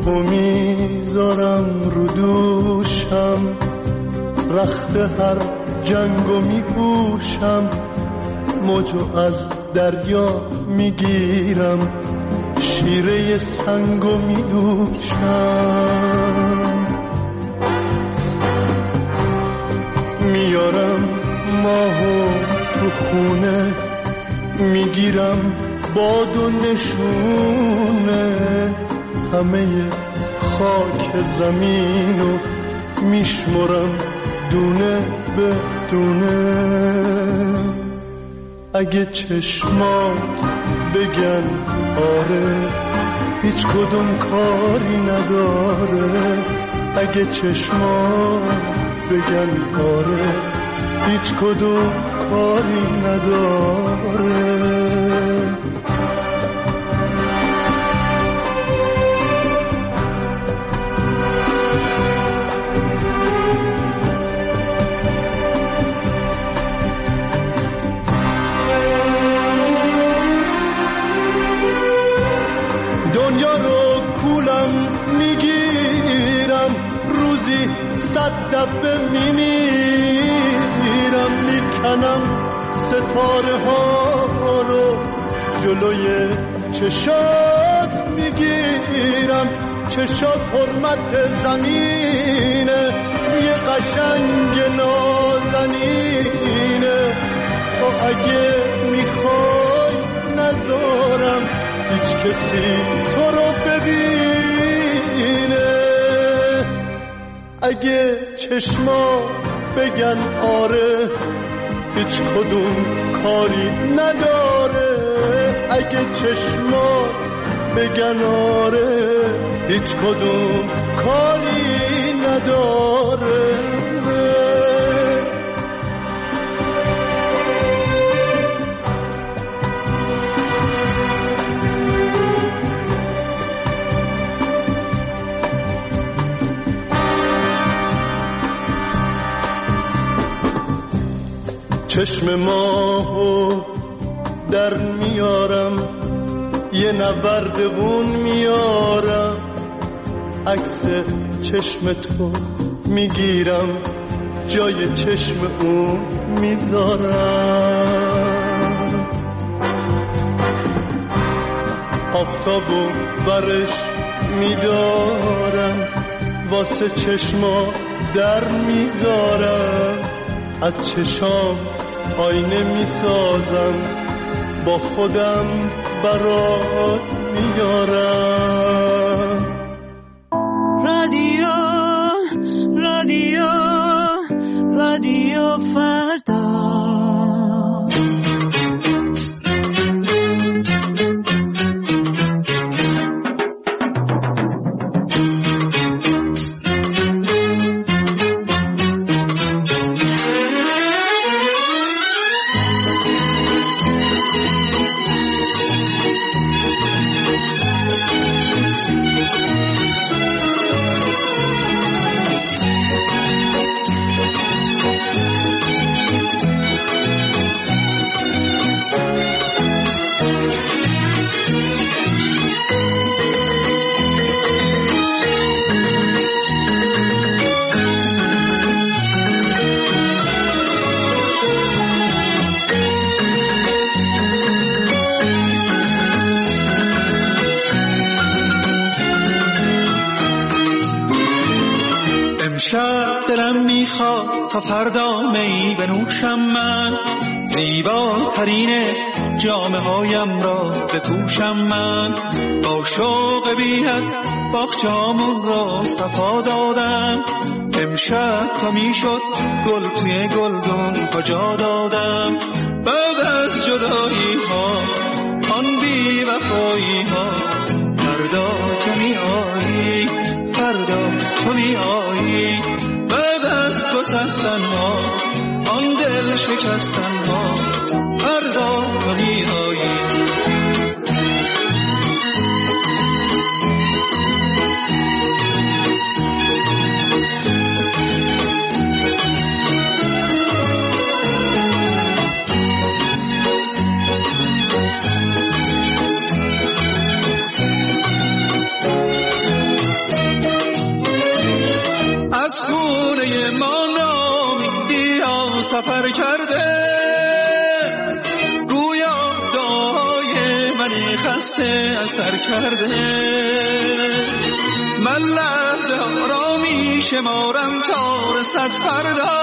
تو میذارم رو دوشم، رخت هر جنگو میپوشم، موجو از دریا میگیرم، شیره سنگو میدوشم. میارم ماهو تو خونه، میگیرم باد و نشونه، همه خاک زمینو میشمرم دونه به دونه. اگه چشمات بگن آره، هیچ کدوم کاری نداره. اگه چشمات بگن آره، هیچ کدوم کاری نداره. دنیا رو کولم میگیرم، روزی 100 دفعه میمیرم، میکنم ستاره ها رو جلوی چشات میگیرم. چشات حرمت زمینه، یه قشنگ نازنینه. تو اگه میخوای نذارم هیچ کسی تو رو ببینه. اگه چشما بگن آره، هیچ کدوم کاری نداره. اگه چشما بگن آره، هیچ کدوم کاری نداره. چشم ماهو در میارم، یه نوردون میارم، عکس چشم تو میگیرم، جای چشم اون میذارم. آفتابو برش میدارم، واسه چشما در میذارم. از چشام آینه میسازم، با خودم برات میارم. رادیو رادیو رادیو فردا. تا فردا می بنوشم من، زیباترین جامه هایم را بپوشم من. با شوق بیند باغچه‌هامون را صفا دادم، امشب تا میشد گل توی گلدون کجا دادم. بعد از جدایی ها آن بی وفایی ها، فردا تو میایی، فردا تو میایی. بعد از گسستن ها آن دل شکستن ها، فردا تو میایی. سفر کرده، گویا دعای منی خسته اثر کرده. من لحظه ها را می شمارم تا رسد فردا،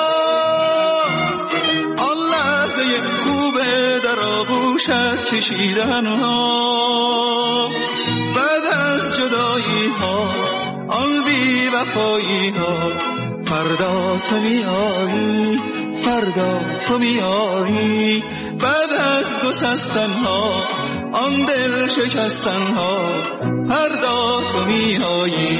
آن لحظه خوبه در آغوشت کشیدن ها. بعد از جدایی ها، آن بی وفایی ها، فردا تو می آیی، فردا تو می آیی. بعد از گسستن ها، آن دل شکستن ها، فردا تو می آیی.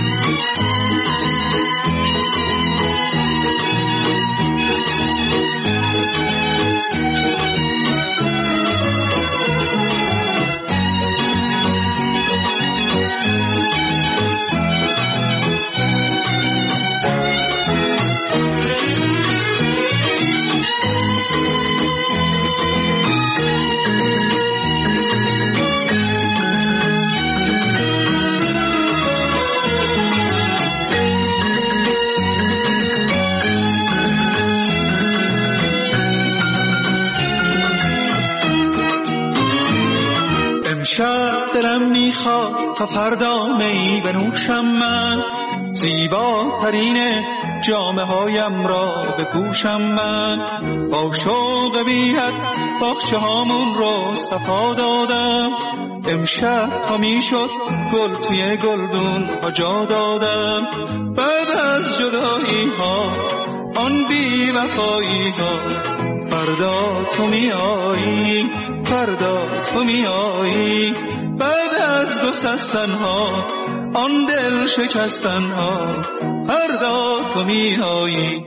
دلم میخواد تا فردا می بنوشم من، زیباترین جامه هایم را بپوشم من. با شوق بی‌حد باغچه هامون رو صفا دادم، امشب تا میشد گل توی گلدون ها جا دادم. بعد از جدایی ها، آن بی وفایی ها، فردا تو می آیی، فردا تو می آیی. بعد از گسستن ها، آن دل شکستن ها، فردا تو می آیی.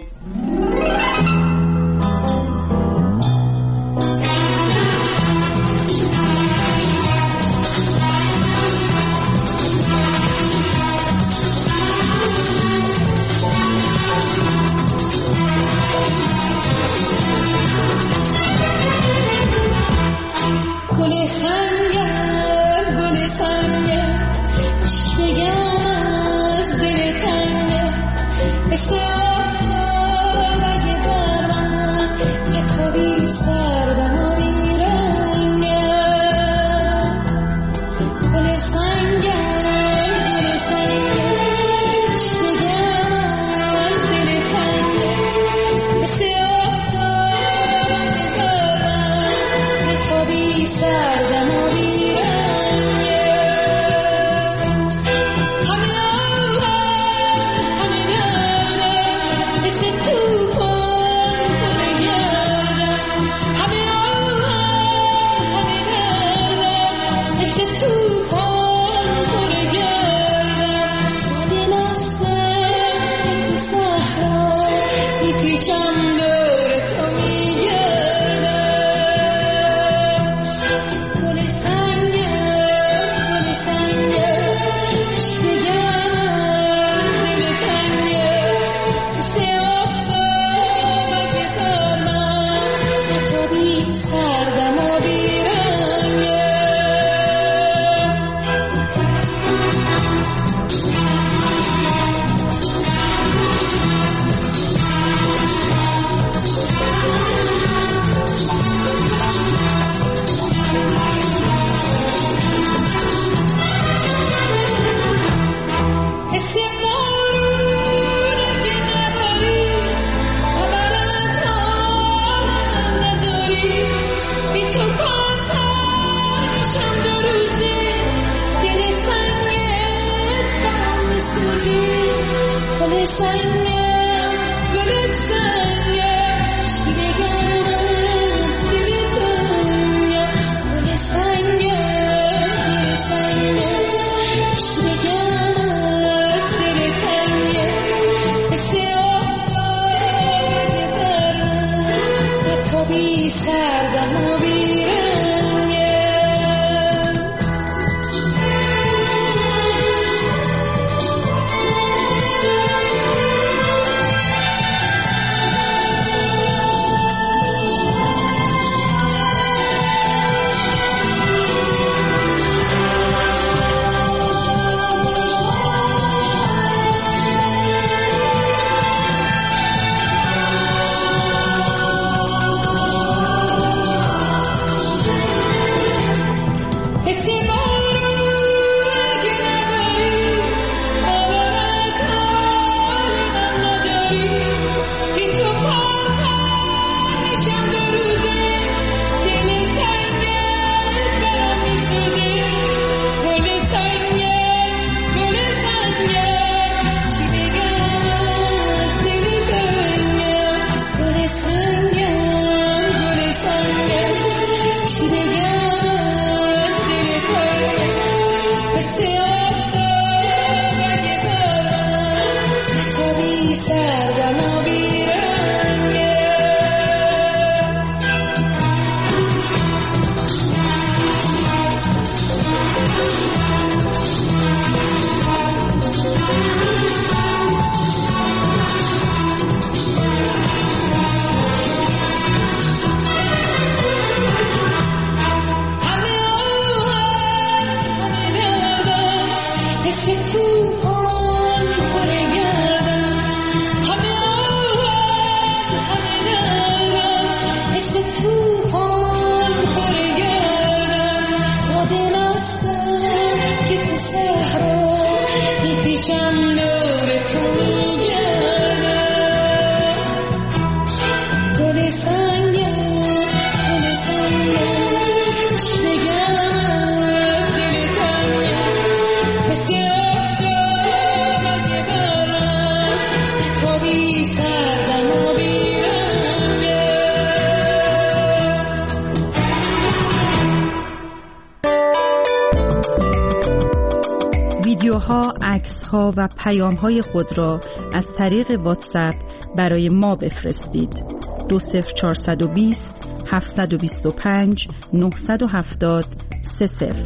عکس‌ها و پیام‌های خود را از طریق واتساپ برای ما بفرستید. 20420 725 970 30.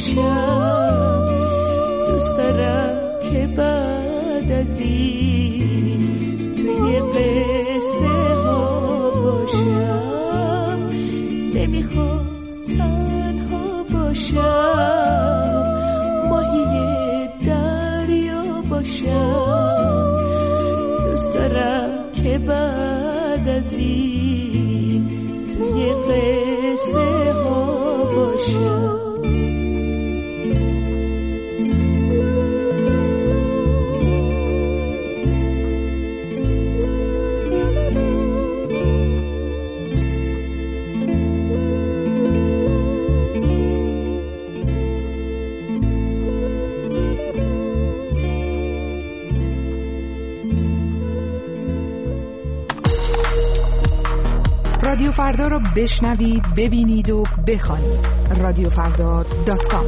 باشم، دوست دارم که بعد از این توی قصه ها باشم، نمیخوام تنها باشم، ماهی دریا باشم، دوست دارم که بعد از این توی قصه ها باشم. رادیو فردا رو بشنوید، ببینید و بخوانید. radiofrda.com.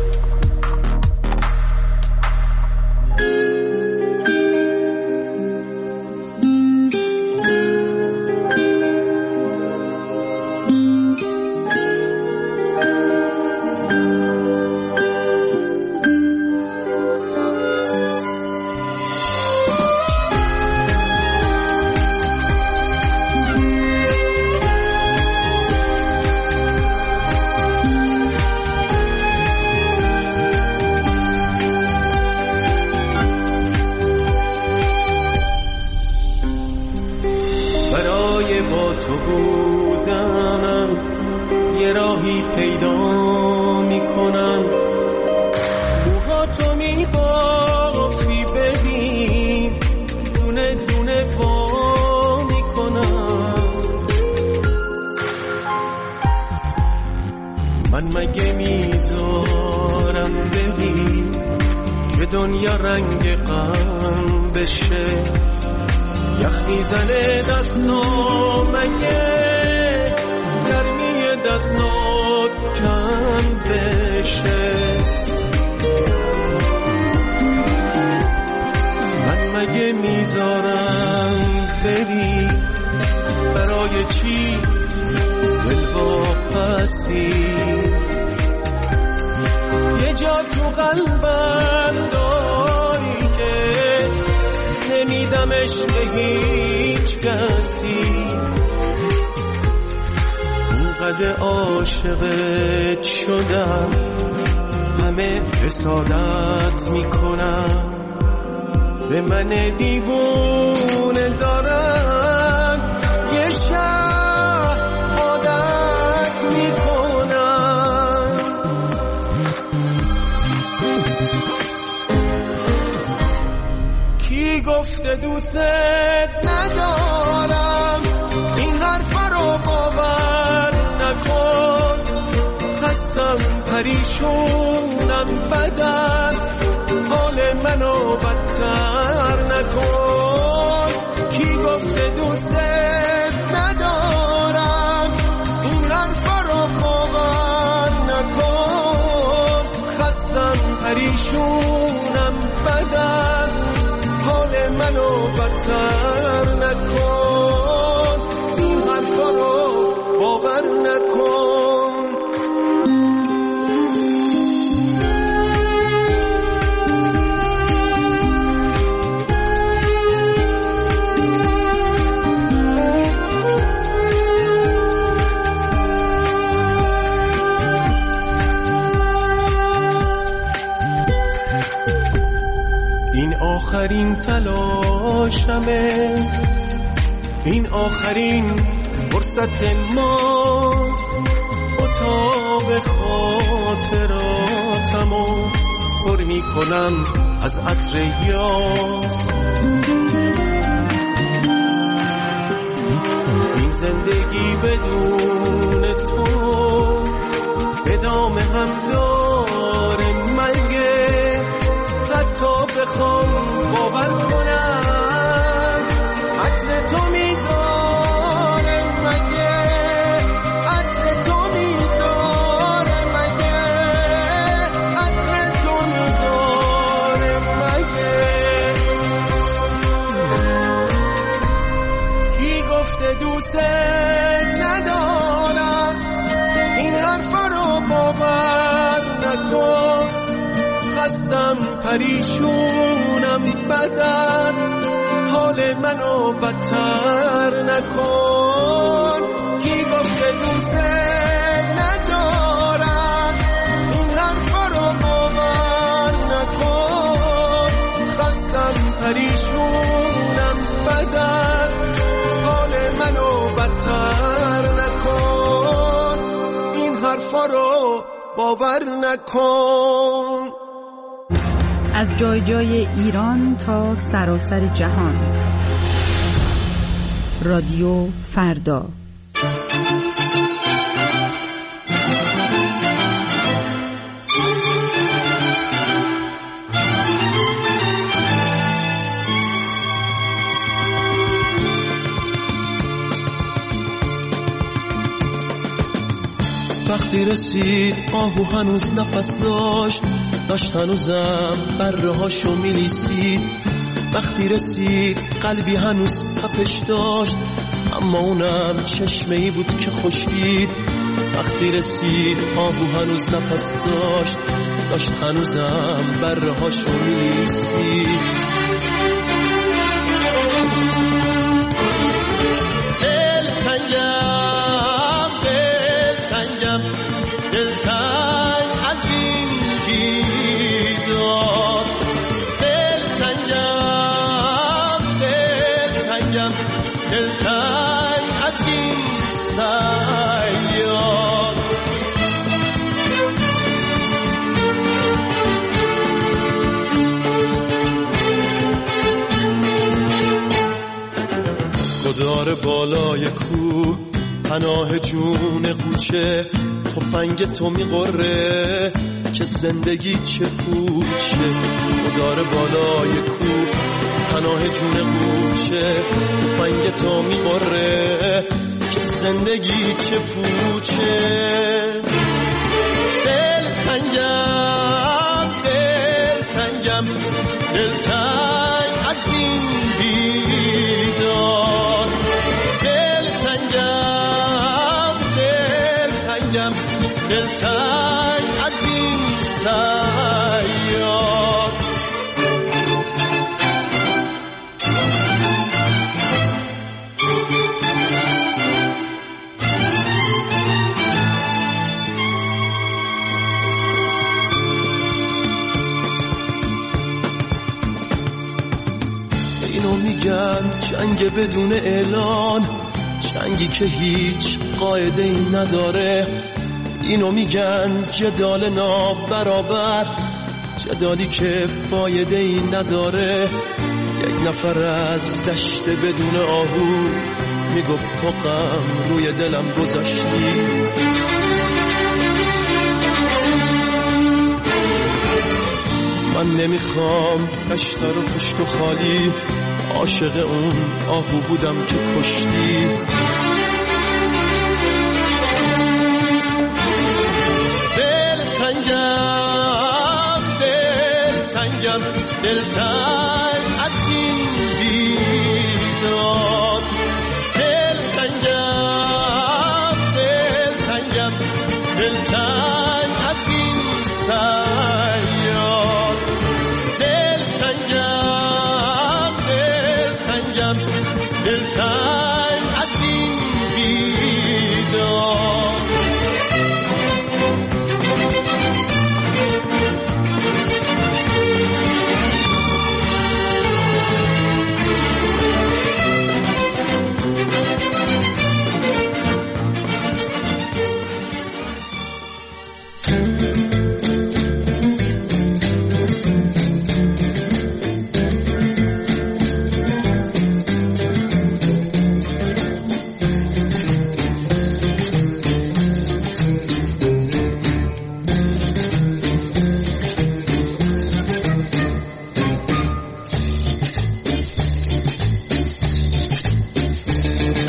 من مگه میذارم ببین که دنیا رنگ غم بشه، یخ میزنه دستام، مگه گرمی دستات کم بشه. من مگه میذارم بری، برای چی دل واپسی؟ یه جا تو قلبم داری که نمیدمش به هیچ کسی، اونقدر عاشقت شدم همه حسادت میکنم، به من دیوونه دارن یه شب عادت میکنن. کی گفته دوست ندارم، این حرفا رو باور نکن، هستم پریشونم بدن، حال منو بدتر نکن. کی گفته دوست ندارم، این حرفا رو باور نکن، خستم پریشونم بدن، حال منو بدتر نکن، این حرفا رو باور نکن. این آخرین تلاشمه، این آخرین فرصت ماست، اتاق خاطراتمو پر میکنم از عطر یاس. این زندگی بدون تو ادامه هم داره مگه؟ حتی بخوام باور کنم عطر تو میذاره مگه؟ عطر تو میذاره مگه؟ عطر تو میذاره مگه؟ کی گفته دوست ندارم، این حرفا رو باور نکن، خستم پریشونم بدن، حال منو بدتر نکن. کی گفته دوست ندارم، این حرفا رو باور نکن. خستم پریشونم بدن، حال منو بدتر نکن. این حرفا رو باور نکن. از جای جای ایران تا سراسر جهان، رادیو فردا. وقتی رسید آهو هنوز نفس داشت هنوزم بره هاشو میلیسید. وقتی رسید قلبی هنوز تپش داشت، اما اونم چشمه‌ای بود که خشکید. وقتی رسید آهو هنوز نفس داشت هنوزم بره هاشو میلیسید. دلتنگ از این بیداد، دلتنگ از این سیاد. گدار بالای کوه پناه جون قوچه، تفنگ تو میقره که زندگی چه پوچه. گدار بالای کوه پناه جون قوچه، تفنگ تو میقره که زندگی چه پوچه. دلتنگ از این بیداد، دلتنگ از این سیاد. اینو میگن جنگ بدون اعلان، جنگی که هیچ قاعده ای نداره. اینو میگن جدال نابرابر، جدالی که فایده ای نداره. یک نفر از دشت بدون آهو میگفت تو غم روی دلم گذاشتی. من نمیخوام دشت رو خشک و خالی، عاشق اون آهو بودم که کشتی. دلتنگ از این بیداد، دلتنگ از این سیاد. دلتنگ از این بیداد.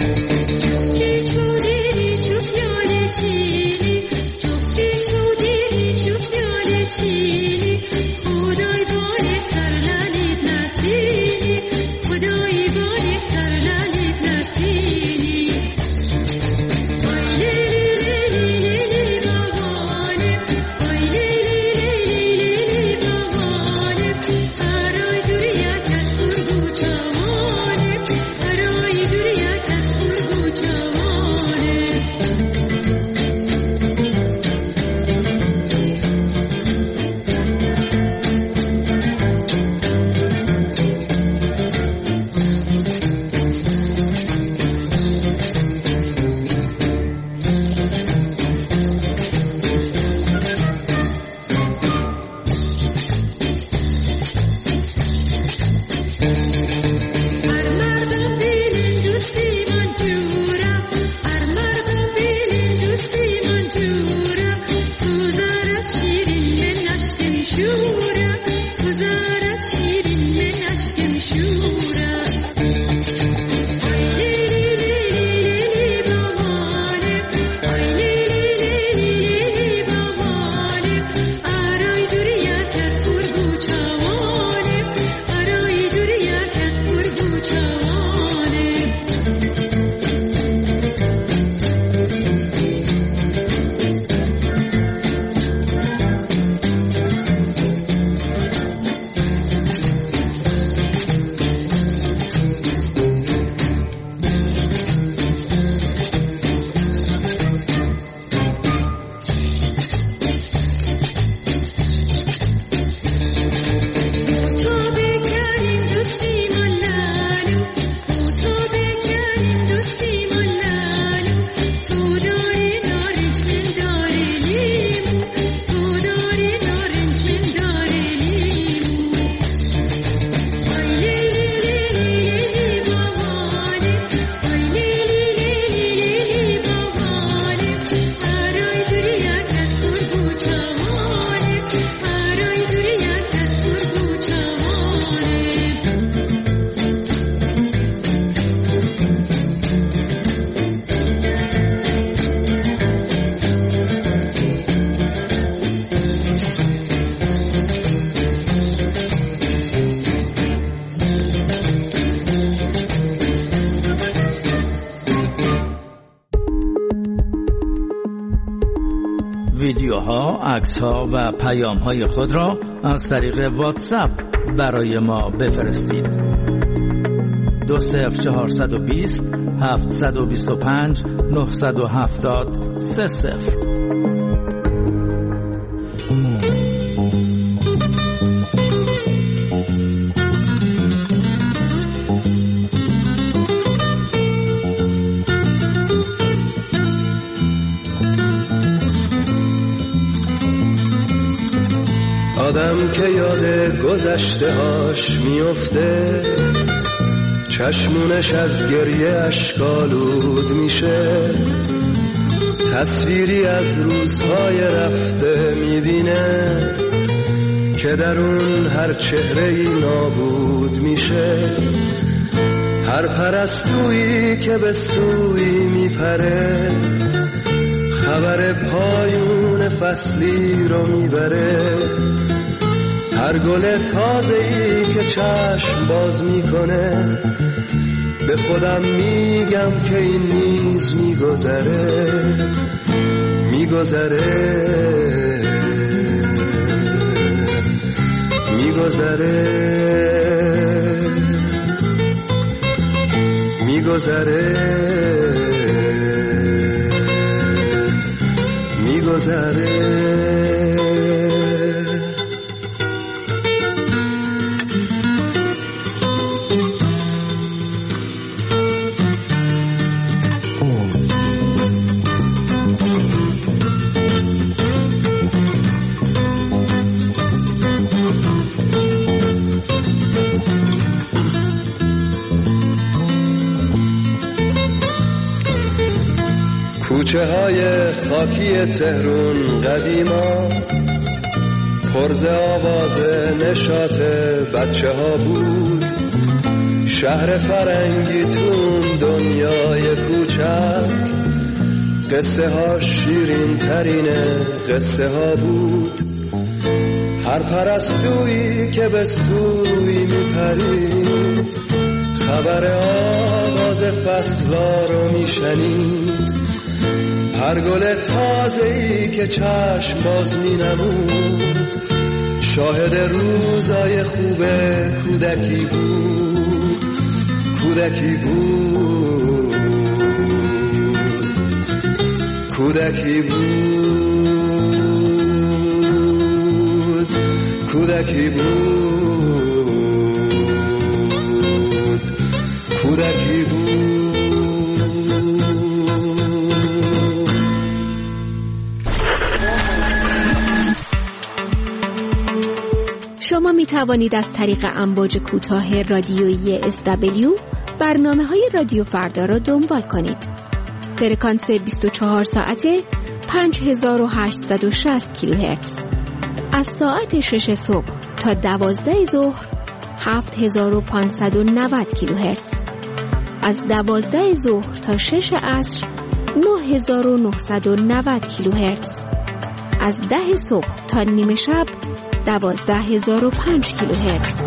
چو پیاله چینی ویدیوها، عکس‌ها و پیام‌های خود را از طریق واتساپ برای ما بفرستید. 20420 725 970 30. آدم که یاد گذشته هاش میفته، چشمونش از گریه اشکالود میشه، تصویری از روزهای رفته میبینه که در اون هر چهره‌ای نابود میشه. هر پرستویی که به سوی میپره، خبر پایون فصلی رو میبره. هر گل تازه‌ای که چشم باز میکنه، به خودم میگم که این نیز میگذره، میگذره، میگذره، میگذره، میگذره. کوچه های خاکی تهرون قدیما پرز آواز نشاط بچه ها بود. شهر فرنگی تون دنیای کوچک، قصه ها شیرین ترین قصه ها بود. هر پرستویی که به سوی میپرید، خبر آغاز فصلا رو میشنید. هر گل تازه‌ای که چشم باز می‌نمود، شاهد روزای خوب کودکی بود، کودکی بود، کودکی بود، کودکی بود، کودکی بود. شما می توانید از طریق امواج کوتاه رادیویی SW برنامه‌های رادیو فردا را دنبال کنید. فرکانس 24 ساعته 5860 کیلوهرتز. از ساعت 6 صبح تا 12 ظهر 7590 کیلوهرتز. از 12 ظهر تا 6 عصر 9990 کیلوهرتز. از 10 صبح تا نیمه شب 12005 کیلوهرتز.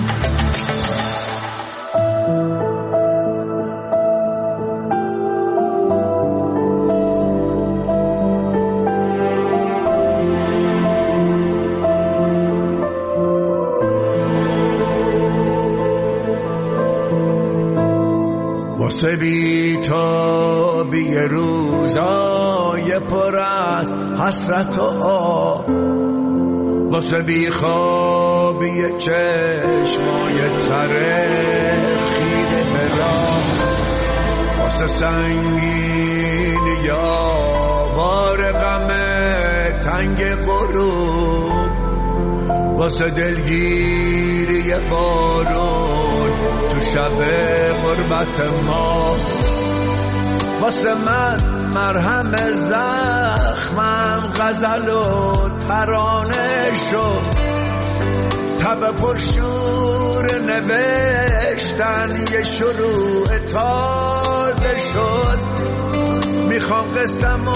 واسه بی تابی روزای پر از حسرت و آه، واسه بی خوابی چشمای تره خیره برام، واسه سنگین یا بار غم تنگ غروب، واسه دلگیری بارون تو شب غربت ما، واسه من مرهم زخمم غزل و ترانه شد، تب پرشور نوشتن یه شروع تازه شد. میخوام قسمو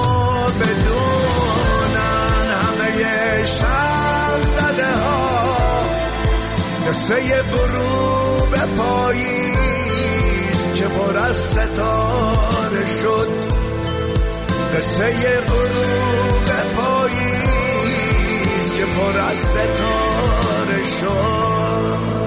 بدونن همه شب زده ها، قصه غروب پاییز که پر از ستاره شد، قصه غروب پاییز که پر از ستاره شد.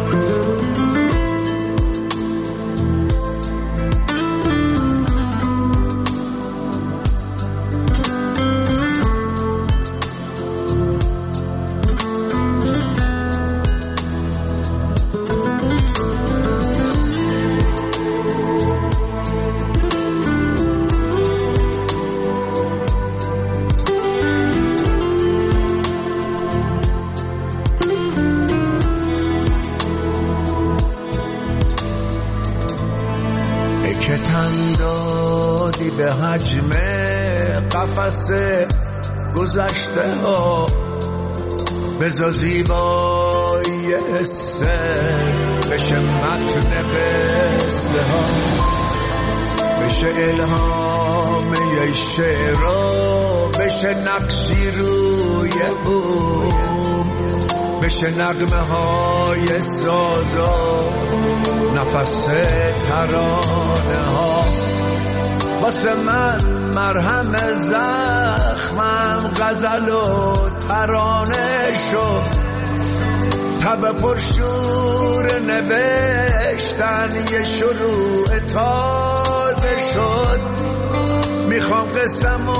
به حجم قفس گذشته ها بذار زیبایی حسه بشه متن قصه ها، بشه الهام یه شعرها، بشه نقشی روی بوم، بشه نغمه های سازا نفس ترانه ها. واسه من مرهم زخمم غزل و ترانه شد، تب پرشور نوشتن یه شروع تازه شد. میخوام قسمو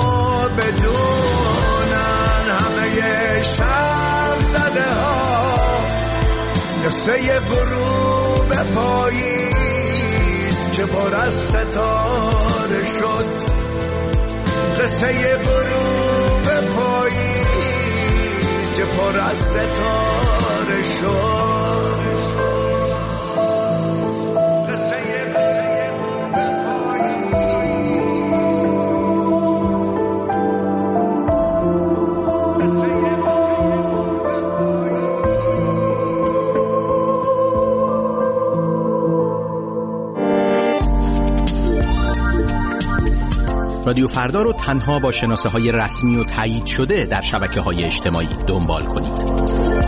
بدونن همه شب زده ها، قصه غروب پاییز که پر از ستاره شد، قصه غروب پاییز که پر از ستاره شد. رادیو فردا رو تنها با شناسه‌های رسمی و تایید شده در شبکه‌های اجتماعی دنبال کنید.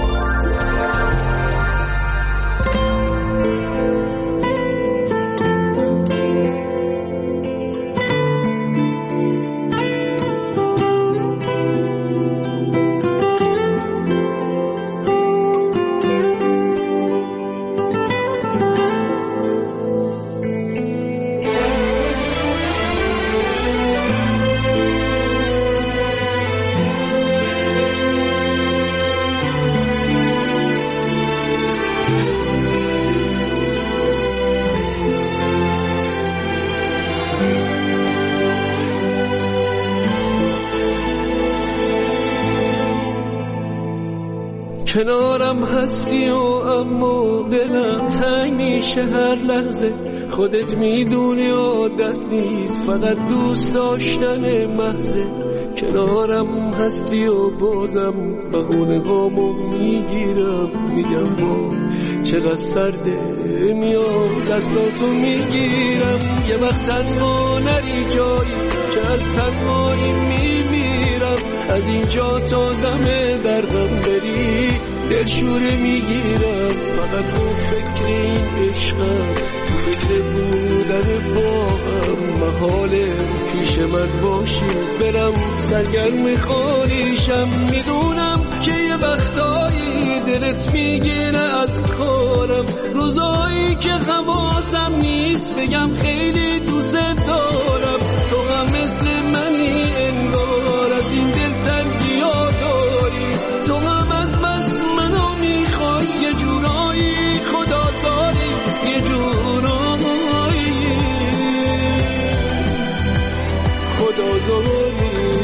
کنارم هستی و اما دلم تنگ میشه هر لحظه، خودت میدونی عادت نیست فقط دوست داشتن محضه. کنارم هستی و بازم بهونه هامو میگیرم، میگم با چقدر سرده، میام دستاتو میگیرم. یه وقت تنها نری جایی که از تنهایی میمیرم، از اینجا تا دم درغم بری دلشوره میگیرم. فقط تو فکر این عشقم، تو فکر بودن با هم، محاله پیش من باشی برم سرگرم خالیشم. میدونم که یه وقتایی دلت میگیره از کارم، روزایی که حواسم نیست بگم خیلی دوست دارم. تو هم مثل منی انگار از این دلتنگی ها داری، تو هم از بس منو میخوای یه جورایی خدا داری، یه جورایی خدا داری.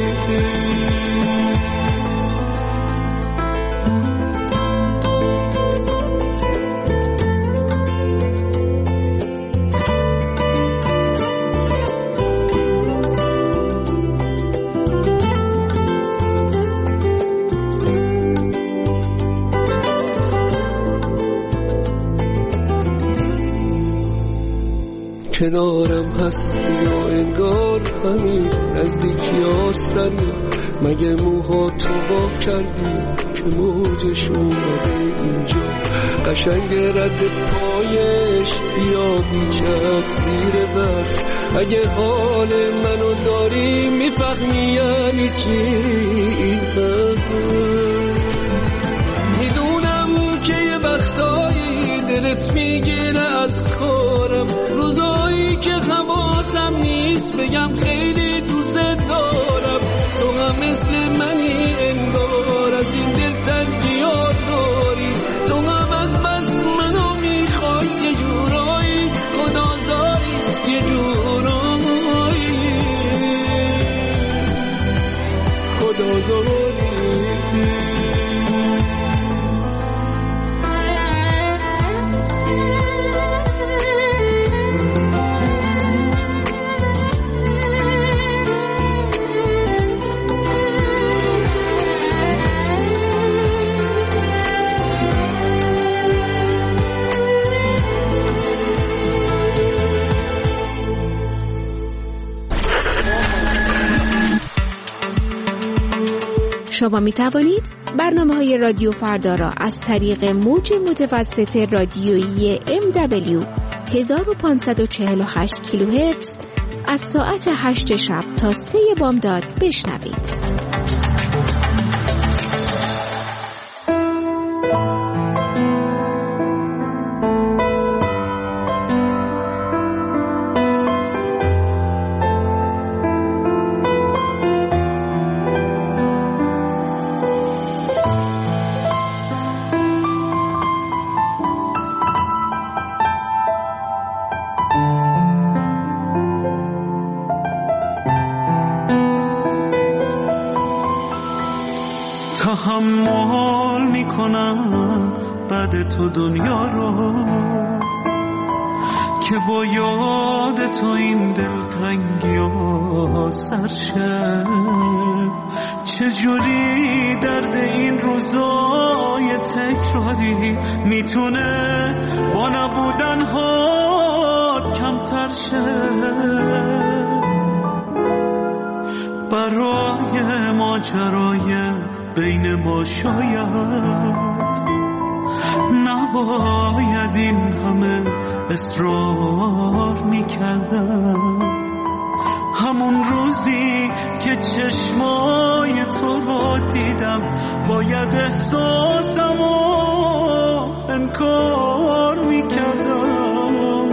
کنارم هستی و انگار همین نزدیکی هستنی، مگه موها تو با کردی که موجش اومده اینجا. قشنگ رد پایش بیا بیچک زیر برف، اگه حال منو داری میفهمی یعنی چی این دلت میگیره از کارم، روزایی که حواسم نیست بگم خیلی دوست دارم. تو هم مثل منی انگار، از این دل تنگیات داری. تو هم از بس منو میخوای، یه جورایی خدازاری، یه جورایی خدازاری. شما می توانید برنامه‌های رادیو فردا را از طریق موج متوسط رادیویی MW 1548 کیلوهرتز از ساعت 8 شب تا 3 بامداد بشنوید. تحمل میکنم بعد تو دنیا رو، که با یاد تو این دلتنگی ها سرشه. چجوری درد این روزای تکراری میتونه با نبودن هات کمتر شه. برای ماجرای بین ما شاید نباید این همه اصرار میکردم. همون روزی که چشمای تو رو دیدم باید احساسمو انکار میکردم.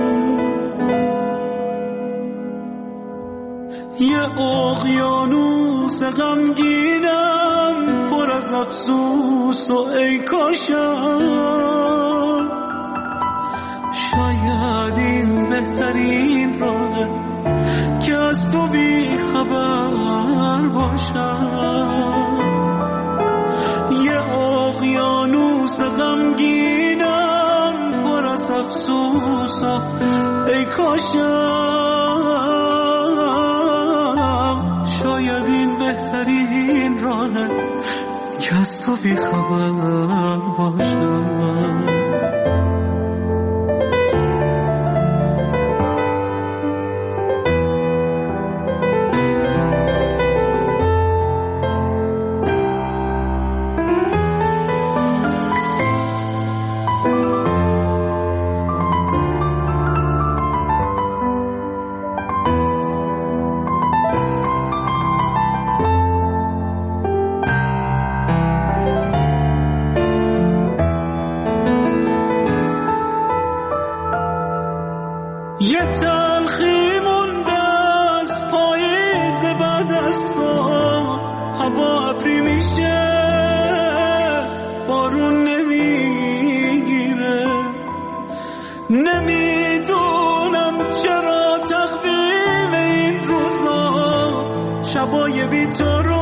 یه اقیانوس غمگینم پر از افسوس و ای کاشم. شاید این بهترین راهه که از تو بی خبر باشم. یه اقیانوس غمگینم پر از افسوس و ای کاشم. شاید این بهترین راهه که از تو بی خبر باشم. یه تلخی مونده از پاییز بعد از تو، هوا ابری میشه بارون نمیگیره. نمیدونم چرا تقویم این روزا شبای بی تو رو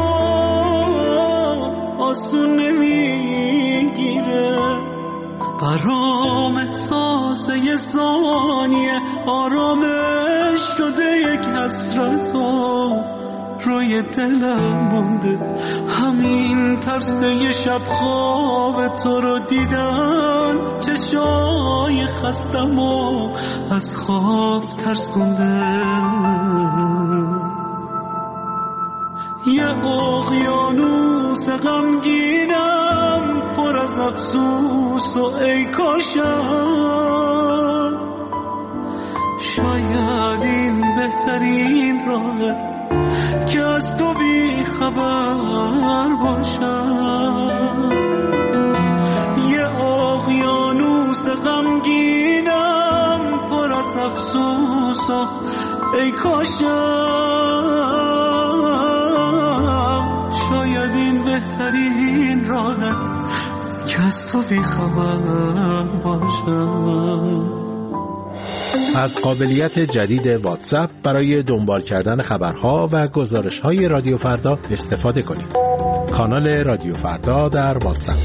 آسون نمیگیره. برام احساس یه ثانیه آرامش شده یک حسرتو روی دلم مونده. همین ترس یه شب خواب تو رو دیدن چشای خستم و از خواب ترسونده. یه اقیانوس غمگینم پر از افسوس و ای کاشم. شاید این بهترین راهه که از تو بی خبر باشم. یه اقیانوس غمگین ای کاشم شاید این بهترین راهه که از تو بیخبر باشم. از قابلیت جدید واتساپ برای دنبال کردن خبرها و گزارش‌های رادیو فردا استفاده کنید. کانال رادیو فردا در واتساپ.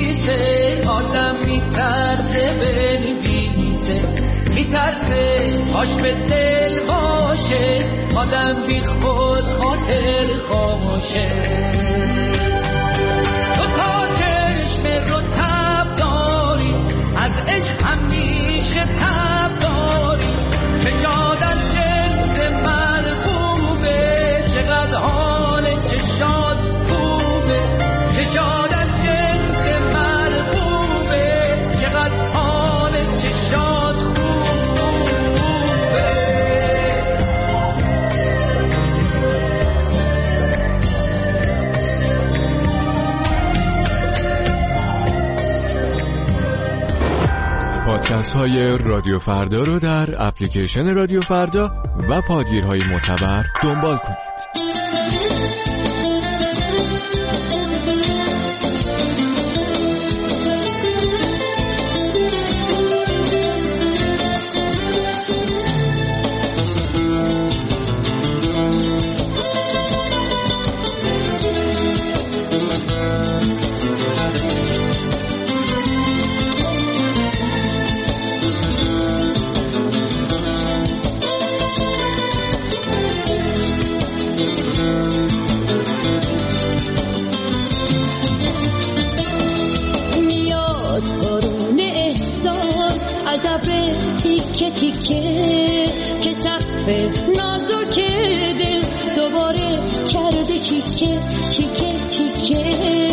میترسه کاش به دل باشه آدم بی خود خاطر خاموشه. تو تا چشم رو تب داری از عشق همیشه تب داری، چشاد از جنس مرغوبه چقدر حال چشاد خوبه، چشاد از جنس مرغوبه چقدر حال چشاد خوبه. پادکست های رادیو فردا رو در اپلیکیشن رادیو فردا و پادگیرهای معتبر دنبال کنید. تیکه تیکه که سقف نازک دل دوباره کرده چیکه چیکه چیکه.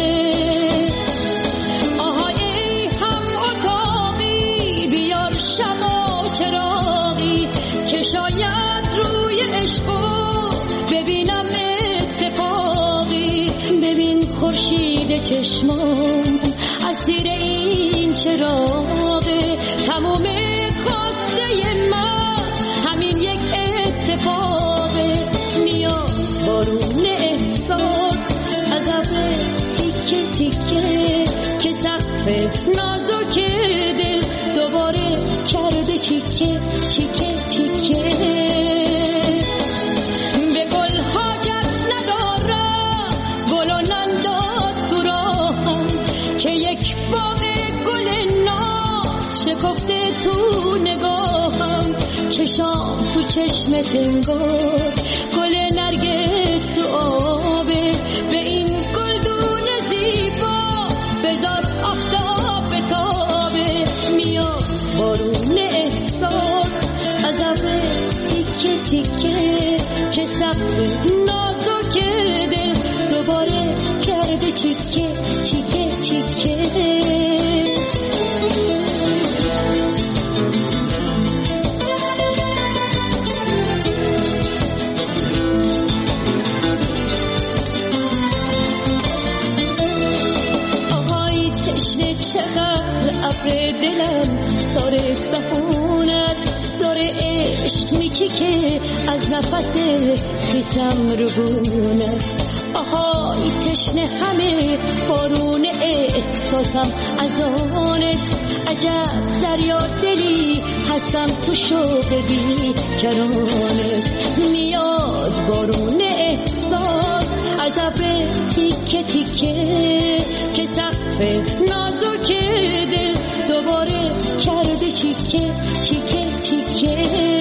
آهای ای هم اتاقی بیار شمع و چراغی که شاید روی عشقو ببینم اتفاقی. ببین خورشید چشمام اسیر این چراغه، تموم خواسته من همین یک اتفاقه. میاد بارون احساس از ابر تیکه تیکه که سقف نازک دل دوباره کرده چیکه چیکه چیکه. به گل حاجت ندارم گل و ننداز تو راهم که یک باغ گل ناز شکفته تو نگاهم. چشام تو چشمت انگار گل نرگس تو آبه، به این گلدون زیبا بذار آفتاب بتابه. میاد بارون احساس از ابر تیکه تیکه که سقف نازک دل دوباره کرده چیکه چیکه چیکه. چقدر ابر دلم داره بخونت، داره عشق میچیکه از نفس خیسم رو بونت. آهای تشنه همه بارون احساسم از آنت، عجب دریا دلی هستم تو شوق بی کرانت. میاد بارون احساس از ابر تیکه تیکه که سقف نازک دل دوباره کرده چیکه چیکه چیکه.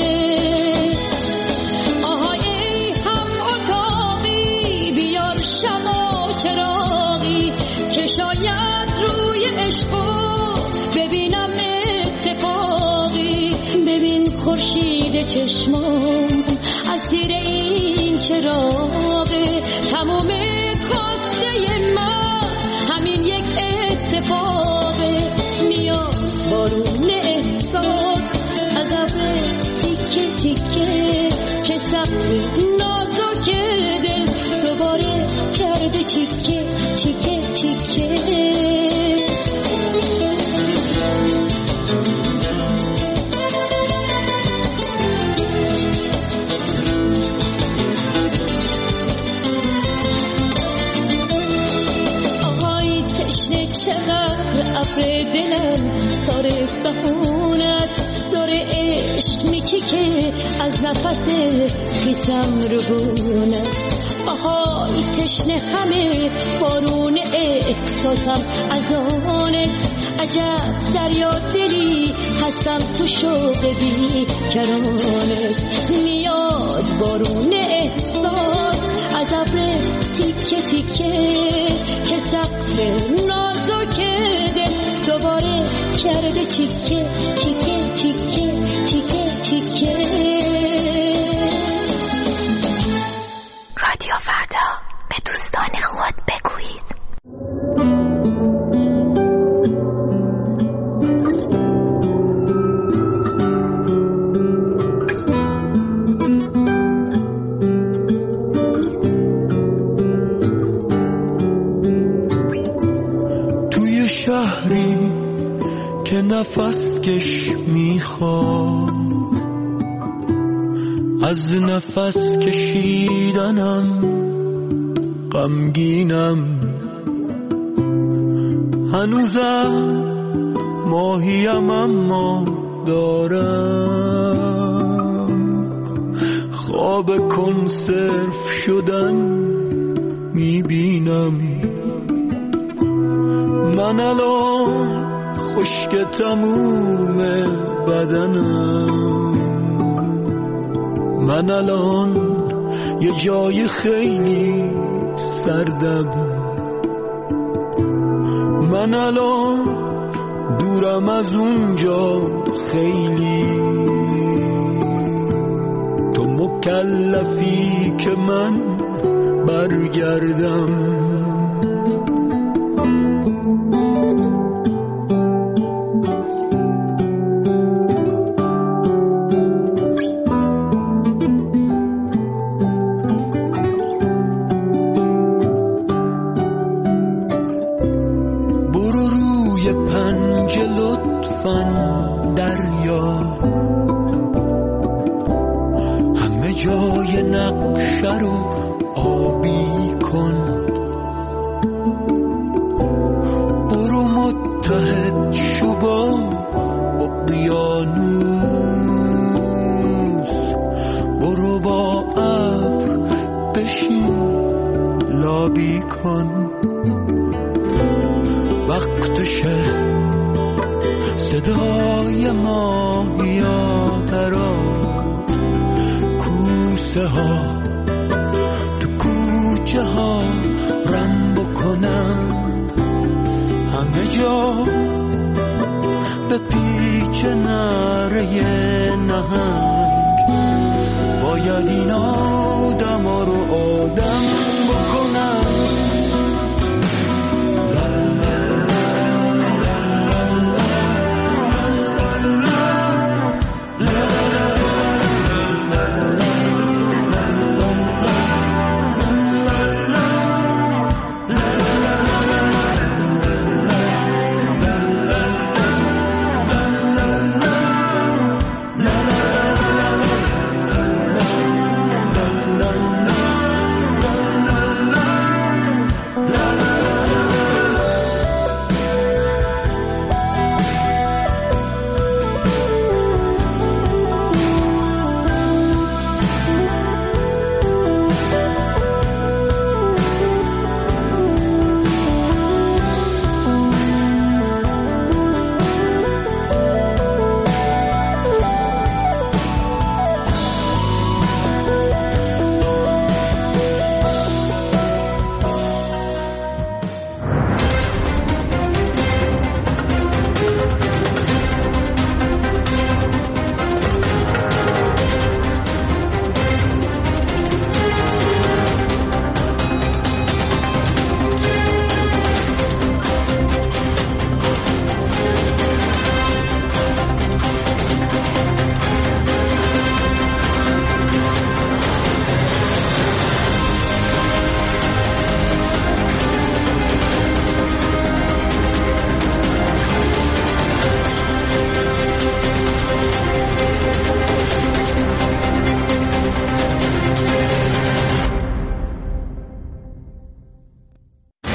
آهای ای هم اتاقی بیار شمع و چراغی که شاید روی عشقو ببینم اتفاقی. ببین خورشید چشمام اسیر این چراغه، تموم خواسته من همین یک اتفاقه. میاد بارون احساس از ابر تیکه تیکه که سقف نازک دل دوباره کرده چیکه چیکه چیکه. چقدر ابر دلم داره بخونت، داره عشق میچیکه از نفس خیسم رو بونت. آهای تشنه همه بارون احساسم از آنت عجب دریا دلی هستم تو شوق بی کرانت میاد بارون احساس از ابر تیکه تیکه که سقف نازکه دوباره کرده چیکه چیکه چیکه چیکه چیکه. رادیو فردا، به دوستان خود بگویید. توی شهری که نفس کش میخواد، از نفس کشیدنم غمگینم، هنوزم ماهیم اما دارم خواب کنسرو شدن میبینم. من الان خشک تموم بدنم، من الان یه جای خیلی سردم، من الان دورم از اونجا خیلی. تو مکلفی که من برگردم، جای نقشه رو آبی کن، برو متحد شو با اقیانوس، برو با ابر بشین لابی کن. وقتشه صدای ماهیات را ها تو کوچه ها رم بکنن، همه جا به پیچ نره نهنگ. باید این آدم ها رو آدم